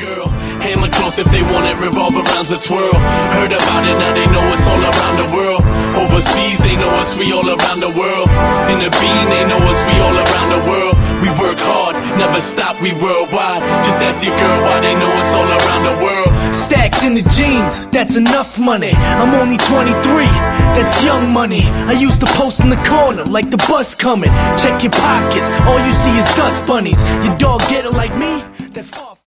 girl. Hammer close if they want it, revolver rounds a twirl. Heard about it, now they know it's all around the world. Overseas, they know us, we all around the world. In the bean, they know us, we all around the world. We work hard, never stop, we worldwide. Just ask your girl why they know us all around the world. Stacks in the jeans, that's enough money. I'm only 23, that's young money. I used to post in the corner like the bus coming. Check your pockets, all you see is dust bunnies. Your dog get it like me? That's far.